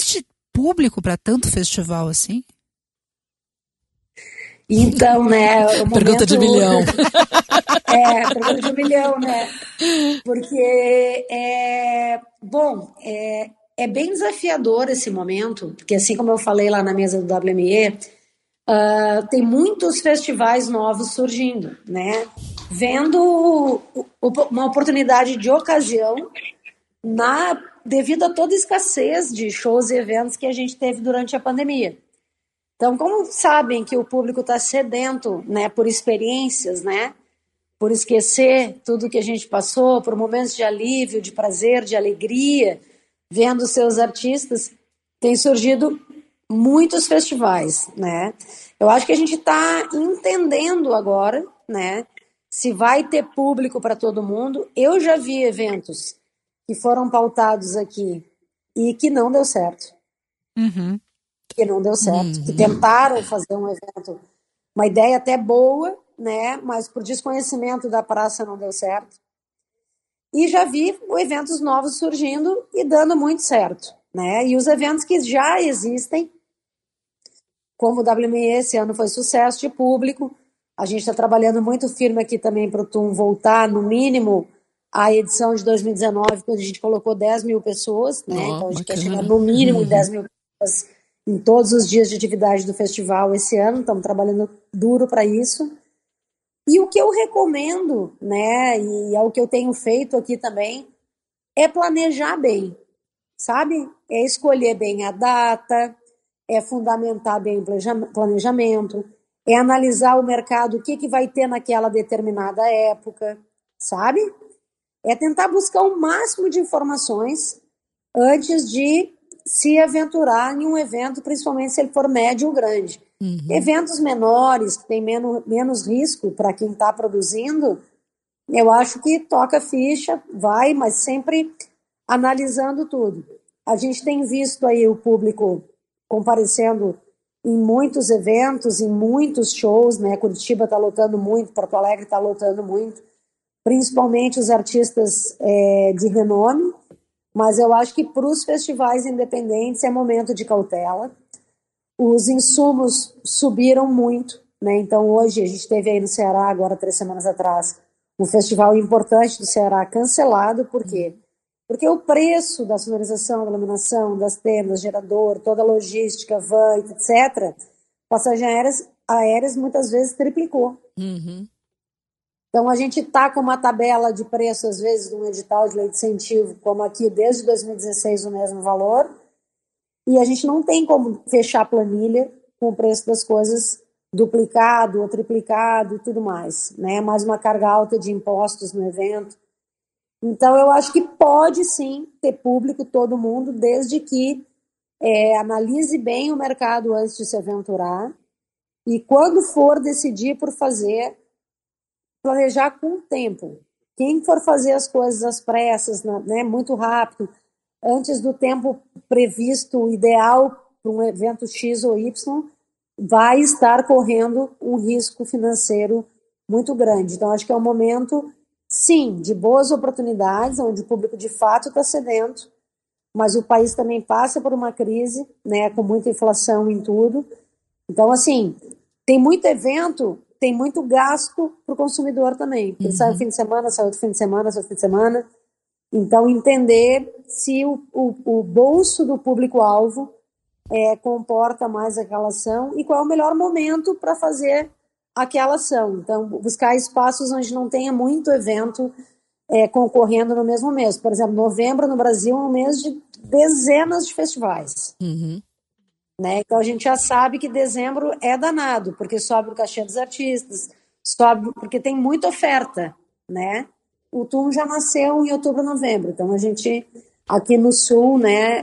existe público para tanto festival assim? Então, né, o momento... Pergunta de milhão. Pergunta de um milhão, né? Porque, é bem desafiador esse momento, porque assim como eu falei lá na mesa do WME, tem muitos festivais novos surgindo, né? Vendo uma oportunidade de ocasião devido a toda a escassez de shows e eventos que a gente teve durante a pandemia. Então, como sabem que o público está sedento, né, por experiências, né, por esquecer tudo que a gente passou, por momentos de alívio, de prazer, de alegria, vendo seus artistas, tem surgido muitos festivais, né? Eu acho que a gente está entendendo agora, né, se vai ter público para todo mundo. Eu já vi eventos que foram pautados aqui e que não deu certo. Uhum. Que não deu certo, que tentaram fazer um evento, uma ideia até boa, né, mas por desconhecimento da praça não deu certo. E já vi eventos novos surgindo e dando muito certo, né? E os eventos que já existem, como o WME esse ano foi sucesso de público, a gente está trabalhando muito firme aqui também para o TUM voltar, no mínimo, à edição de 2019, quando a gente colocou 10 mil pessoas, né? Então a gente quer chegar no mínimo 10 mil pessoas em todos os dias de atividade do festival esse ano, estamos trabalhando duro para isso. E o que eu recomendo, né, e é o que eu tenho feito aqui também, é planejar bem, sabe? É escolher bem a data, é fundamentar bem o planejamento, é analisar o mercado, o que vai ter naquela determinada época, sabe? É tentar buscar o máximo de informações antes de se aventurar em um evento, principalmente se ele for médio ou grande. Eventos menores, que tem menos risco para quem está produzindo, eu acho que toca ficha, vai, mas sempre analisando tudo. A gente tem visto aí o público comparecendo em muitos eventos, em muitos shows, né? Curitiba está lotando muito, Porto Alegre está lotando muito, principalmente os artistas de renome, mas eu acho que para os festivais independentes é momento de cautela. Os insumos subiram muito, né? Então hoje a gente teve aí no Ceará, agora 3 semanas atrás, um festival importante do Ceará cancelado. Por quê? Porque o preço da sonorização, da iluminação, das tendas, gerador, toda a logística, van, etc., passagens aéreas muitas vezes triplicou. Então a gente está com uma tabela de preço, às vezes, de um edital de lei de incentivo, como aqui desde 2016 o mesmo valor, e a gente não tem como fechar a planilha com o preço das coisas duplicado ou triplicado e tudo mais, né? Mais uma carga alta de impostos no evento. Então eu acho que pode sim ter público, todo mundo, desde que analise bem o mercado antes de se aventurar, e quando for decidir por fazer, planejar com o tempo. Quem for fazer as coisas às pressas, né, muito rápido, antes do tempo previsto ideal para um evento X ou Y, vai estar correndo um risco financeiro muito grande. Então, acho que é um momento, sim, de boas oportunidades, onde o público de fato está sedento, mas o país também passa por uma crise, né, com muita inflação em tudo. Então, assim, tem muito evento, tem muito gasto para o consumidor também. Ele sai um fim de semana, sai outro fim de semana, sai outro fim de semana. Então, entender se o bolso do público-alvo comporta mais aquela ação e qual é o melhor momento para fazer aquela ação. Então, buscar espaços onde não tenha muito evento concorrendo no mesmo mês. Por exemplo, novembro no Brasil é um mês de dezenas de festivais. Né? Então, a gente já sabe que dezembro é danado, porque sobe o cachê dos artistas, sobe porque tem muita oferta, né? O TUM já nasceu em outubro, novembro. Então, a gente, aqui no Sul,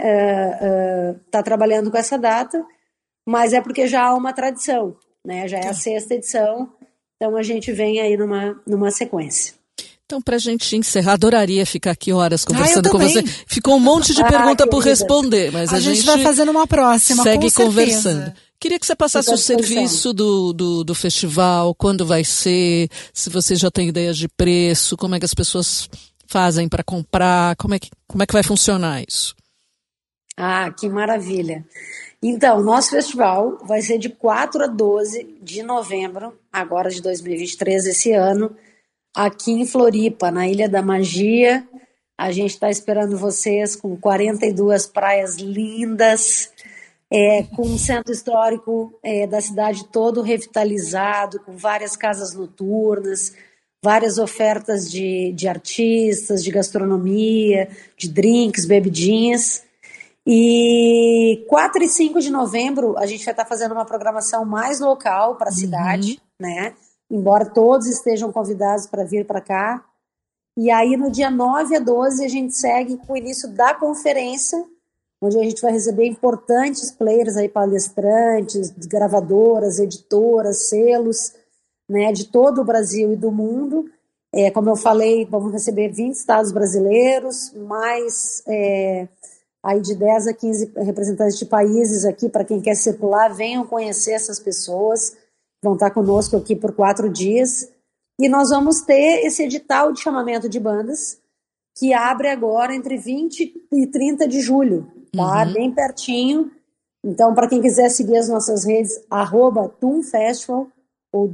né, tá trabalhando com essa data, mas é porque já há uma tradição, né? Já é a 6ª edição, então a gente vem aí numa sequência. Então, para a gente encerrar, adoraria ficar aqui horas conversando com você. Ficou um monte de pergunta por responder, mas a gente vai fazendo uma próxima, segue com conversando. Queria que você passasse o serviço do festival, quando vai ser, se você já tem ideias de preço, como é que as pessoas fazem para comprar, como é que vai funcionar isso? Ah, que maravilha. Então, nosso festival vai ser de 4 a 12 de novembro, agora de 2023, esse ano, aqui em Floripa, na Ilha da Magia. A gente está esperando vocês com 42 praias lindas, com um centro histórico da cidade todo revitalizado, com várias casas noturnas, várias ofertas de artistas, de gastronomia, de drinks, bebidinhas. E 4 e 5 de novembro a gente vai estar fazendo uma programação mais local para a cidade, né? Embora todos estejam convidados para vir para cá. E aí no dia 9 a 12 a gente segue com o início da conferência, onde a gente vai receber importantes players aí, palestrantes, gravadoras, editoras, selos, né, de todo o Brasil e do mundo. Como eu falei, vamos receber 20 estados brasileiros, mais aí de 10 a 15 representantes de países aqui, para quem quer circular, venham conhecer essas pessoas, vão estar conosco aqui por 4 dias. E nós vamos ter esse edital de chamamento de bandas, que abre agora entre 20 e 30 de julho, tá? Bem pertinho. Então, para quem quiser seguir as nossas redes, @TUNFestival ou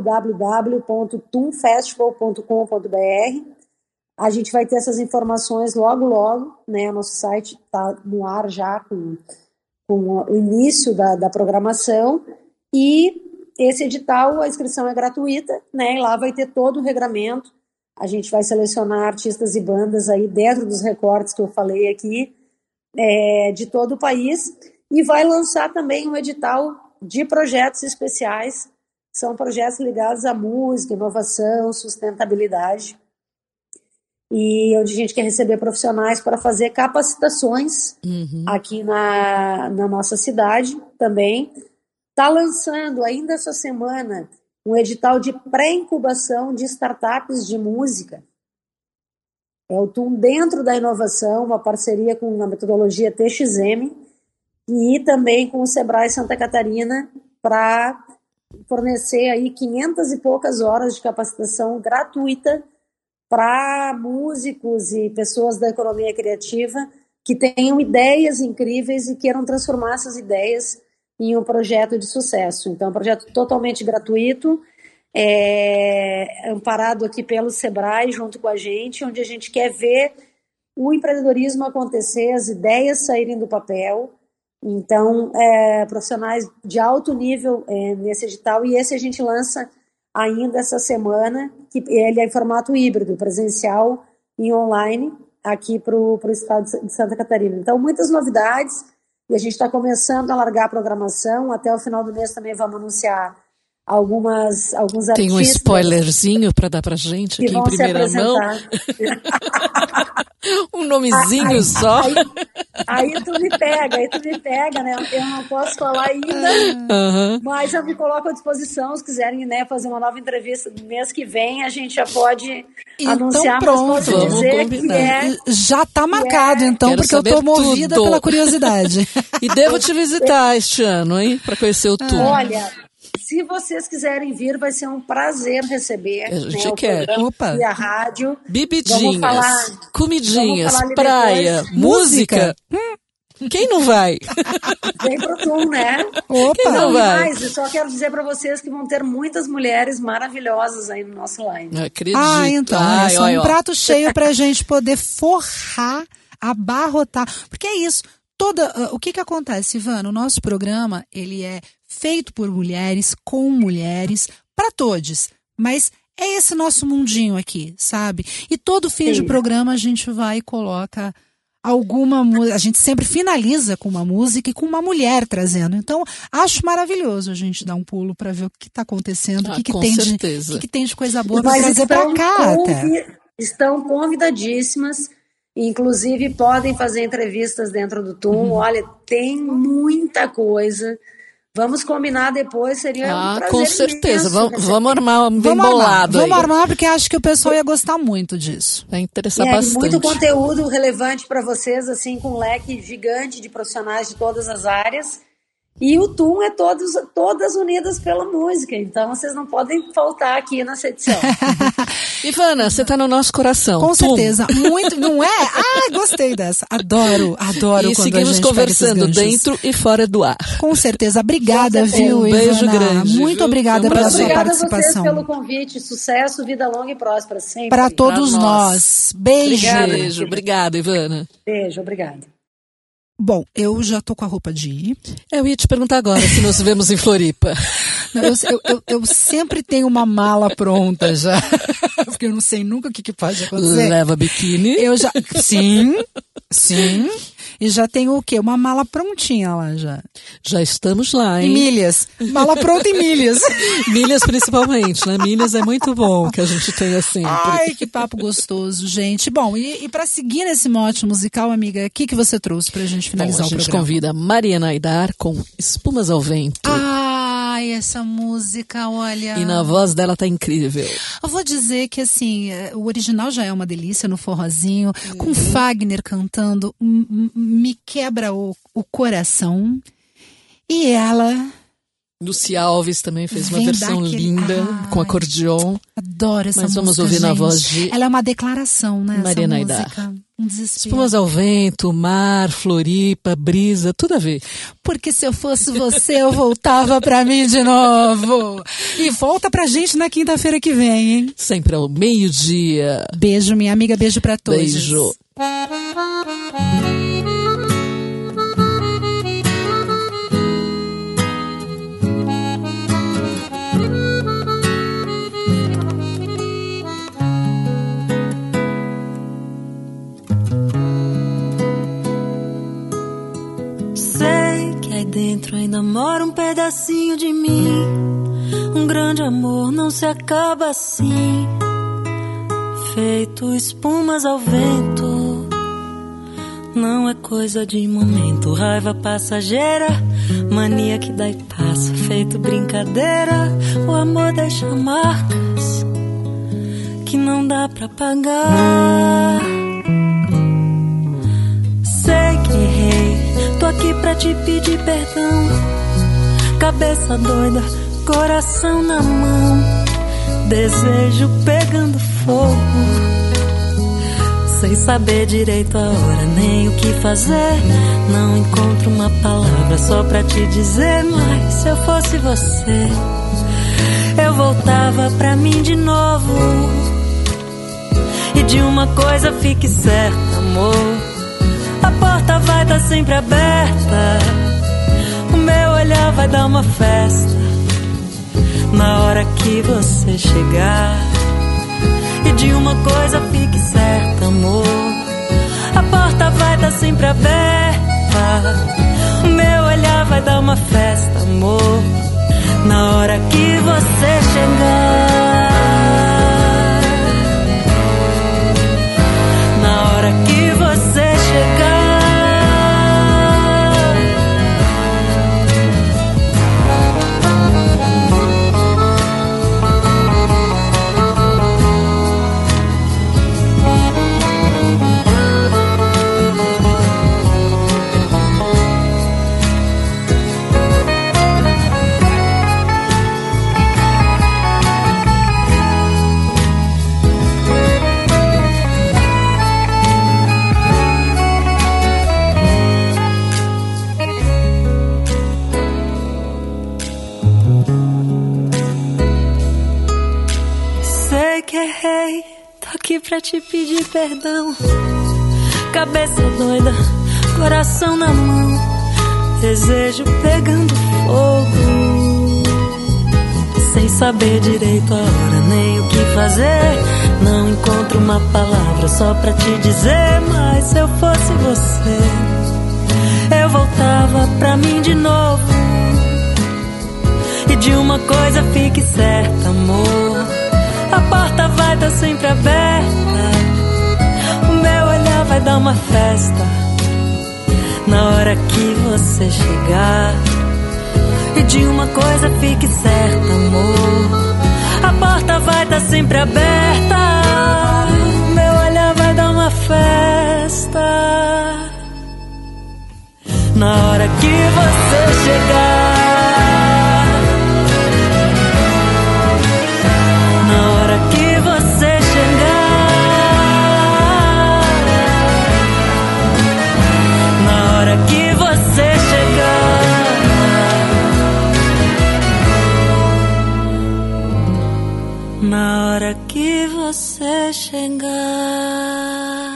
www.tunfestival.com.br. A gente vai ter essas informações logo, logo, né? O nosso site está no ar já com o início da programação. E esse edital, a inscrição é gratuita, né? E lá vai ter todo o regramento. A gente vai selecionar artistas e bandas aí dentro dos recortes que eu falei aqui, de todo o país. E vai lançar também um edital de projetos especiais. São projetos ligados à música, inovação, sustentabilidade. E onde a gente quer receber profissionais para fazer capacitações aqui na nossa cidade também. Está lançando ainda essa semana um edital de pré-incubação de startups de música. É o TUN Dentro da Inovação, uma parceria com a metodologia TXM e também com o Sebrae Santa Catarina para fornecer aí 500 e poucas horas de capacitação gratuita para músicos e pessoas da economia criativa que tenham ideias incríveis e queiram transformar essas ideias em um projeto de sucesso. Então, é um projeto totalmente gratuito, amparado aqui pelo Sebrae, junto com a gente, onde a gente quer ver o empreendedorismo acontecer, as ideias saírem do papel. Então, profissionais de alto nível nesse edital, e esse a gente lança ainda essa semana, que ele é em formato híbrido, presencial e online, aqui para o estado de Santa Catarina. Então, muitas novidades, e a gente está começando a largar a programação. Até o final do mês também vamos anunciar alguns artistas. Tem um spoilerzinho para dar para gente aqui em primeira mão? Um nomezinho só. Aí tu me pega, né? Eu não posso falar ainda, mas eu me coloco à disposição, se quiserem, né, fazer uma nova entrevista no mês que vem, a gente já pode anunciar, pronto, mas posso dizer que já está marcado, então, Quero porque eu estou movida pela curiosidade. E devo te visitar este ano, hein, para conhecer o TUN. Olha, se vocês quiserem vir, vai ser um prazer receber. A gente quer. Opa. E a rádio. Bebidinhas, comidinhas, praia, música. Quem não vai? Vem pro TUN, né? Opa. Quem não vai? Mas eu só quero dizer para vocês que vão ter muitas mulheres maravilhosas aí no nosso line. Não acredito. Então, é um prato cheio pra gente poder forrar, abarrotar. Porque é isso. O que acontece, Ivana? O nosso programa, ele é feito por mulheres, com mulheres, para todos. Mas é esse nosso mundinho aqui, sabe? E todo fim de programa a gente vai e coloca alguma música. A gente sempre finaliza com uma música e com uma mulher trazendo. Então, acho maravilhoso a gente dar um pulo para ver o que está acontecendo, o que tem de coisa boa para trazer para cá. Estão convidadíssimas. Inclusive, podem fazer entrevistas dentro do TUN. Olha, tem muita coisa. Vamos combinar depois, seria um prazer com certeza. Vamos armar bem bolado aí. Vamos armar, porque acho que o pessoal ia gostar muito disso. Vai interessar bastante. Muito conteúdo relevante para vocês, assim, com um leque gigante de profissionais de todas as áreas. E o TUM é todas unidas pela música, então vocês não podem faltar aqui nessa edição. Ivana, você está no nosso coração. Com certeza, muito, não é? Gostei dessa, adoro e quando seguimos a gente conversando dentro e fora do ar. Com certeza, obrigada, viu, Ivana? Beijo grande. Muito obrigada pela sua participação. Obrigada a vocês pelo convite, sucesso, vida longa e próspera sempre. Para todos nós. Beijo. Obrigada, Ivana. Beijo, obrigada. Bom, eu já tô com a roupa de ir. Eu ia te perguntar agora se nos vemos em Floripa. Não, eu sempre tenho uma mala pronta já, porque eu não sei nunca o que pode acontecer. Leva biquíni? Sim. E já tenho o quê? Uma mala prontinha lá já. Já estamos lá, hein? E milhas. Mala pronta e milhas. Milhas principalmente, né? Milhas é muito bom que a gente tenha sempre. Ai, que papo gostoso, gente. Bom, e pra seguir nesse mote musical, amiga, o que você trouxe pra gente finalizar o programa? A gente convida Mariana Aidar com Espumas ao Vento. Ai, essa música, olha... E na voz dela tá incrível. Eu vou dizer que, assim, o original já é uma delícia no forrozinho, com Fagner cantando, me quebra o coração. E ela... Luci Alves também fez uma versão linda, com acordeon. Adoro essa música, mas vamos ouvir na voz de... Ela é uma declaração, né? Mariana Aidar. Um desespero. Espumas ao vento, mar, Floripa, brisa, tudo a ver. Porque se eu fosse você, eu voltava pra mim de novo. E volta pra gente na quinta-feira que vem, hein? Sempre ao meio-dia. Beijo, minha amiga, beijo pra todos. Beijo. Dentro ainda mora um pedacinho de mim. Um grande amor não se acaba assim, feito espumas ao vento. Não é coisa de momento, raiva passageira, mania que dá e passa, feito brincadeira. O amor deixa marcas que não dá pra pagar. Sei que errei, tô aqui pra te pedir perdão. Cabeça doida, coração na mão, desejo pegando fogo, sem saber direito a hora nem o que fazer. Não encontro uma palavra só pra te dizer, mas se eu fosse você, eu voltava pra mim de novo. E de uma coisa fique certa, amor, a porta vai estar sempre aberta, o meu olhar vai dar uma festa na hora que você chegar. E de uma coisa fique certa, amor, a porta vai estar sempre aberta, o meu olhar vai dar uma festa, amor, na hora que você chegar. Na hora que você chegar. Pra te pedir perdão, cabeça doida, coração na mão, desejo pegando fogo, sem saber direito a hora nem o que fazer. Não encontro uma palavra só pra te dizer, mas se eu fosse você, eu voltava pra mim de novo. E de uma coisa fique certa, amor, a porta vai estar sempre aberta, o meu olhar vai dar uma festa na hora que você chegar. E de uma coisa fique certa, amor, a porta vai estar sempre aberta, o meu olhar vai dar uma festa na hora que você chegar, na hora que você chegar, na hora que você chegar, na hora que você chegar.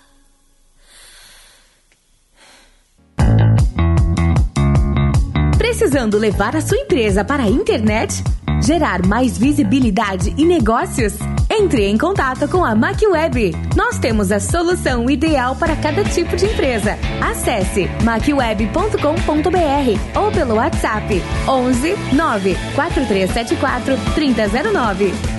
Precisando levar a sua empresa para a internet? Gerar mais visibilidade e negócios? Entre em contato com a MacWeb. Nós temos a solução ideal para cada tipo de empresa. Acesse macweb.com.br ou pelo WhatsApp 11 9 4374 3009.